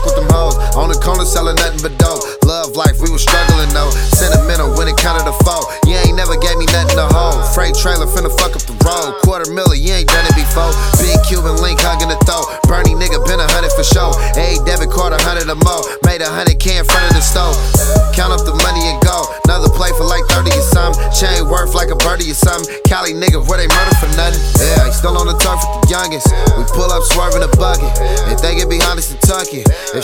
with them hoes. On the corner selling nothing but dope. Love life, we was struggling though. Sentimental when it counted to four. You ain't never gave me nothing to hold. Freight trailer finna fuck up the road. $250,000, you ain't done it before. Big Cuban link hugging the throat. Bernie nigga been 100 for sure. A debit card 100 or more. Made 100K in front of the stove. Count up the money and go. Another play for like 30 or something. Chain worth like a birdie or something. Cali nigga where they murder for nothing. Yeah, he still on the turf with the youngest. We pull up swerving a bucket. If they get behind us and tuck it. If